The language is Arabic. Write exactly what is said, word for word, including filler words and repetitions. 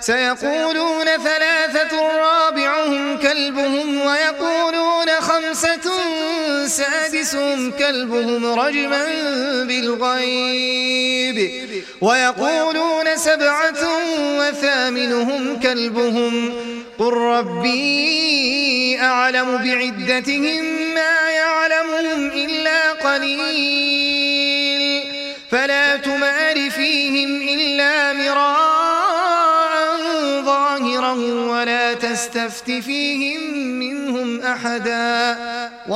سيقولون ثلاثة رابعهم كلبهم ويقولون خمسة سادسهم كلبهم رجما بالغيب ويقولون سبعة وثامنهم كلبهم قل ربي أعلم بعدتهم ما يعلمهم إلا قليل فلا تمار فيهم إلا مراء ظاهرا ولا تستفت فيهم منهم أحدا.